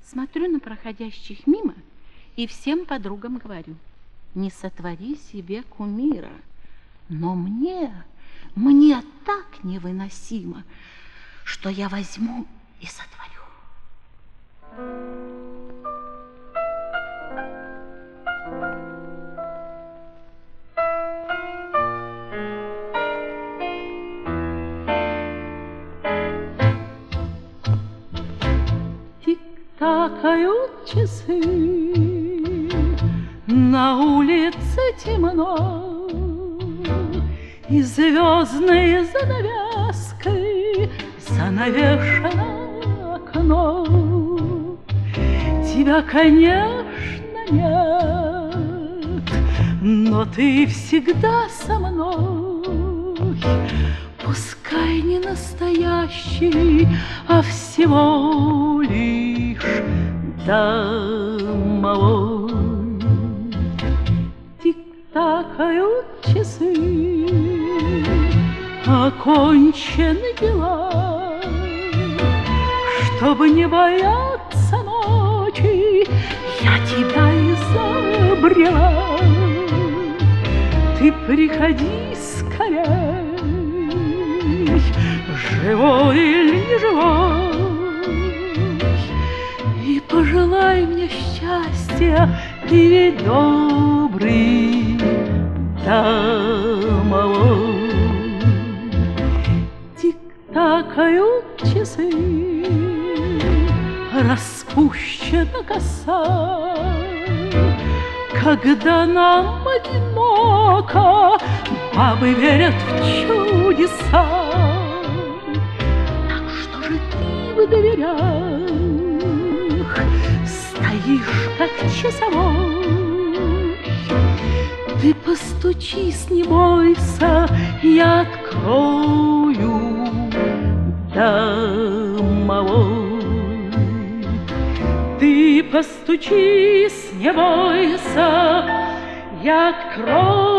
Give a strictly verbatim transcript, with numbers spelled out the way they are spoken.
Смотрю на проходящих мимо и всем подругам говорю: не сотвори себе кумира. Но мне, мне так невыносимо, что я возьму и сотворю. Тик-такают часы, на улице темно, и звездной занавеской занавешено окно. Тебя, конечно, нет, но ты всегда со мной. Пускай не настоящий, а всего лишь домовой. Тик-такают часы, окончены дела. Чтобы не бояться ночи, я тебя изобрела. Ты приходи скорей, живой или не живой, и пожелай мне счастья, ты ведь добрый домовой. Тик-такают часы, распущена коса. Когда нам одиноко, бабы верят в чудеса. Так что же ты в дверях стоишь, как часовой? Ты постучись, не бойся, я открою, домовой. Ты постучись, не бойся, я открою.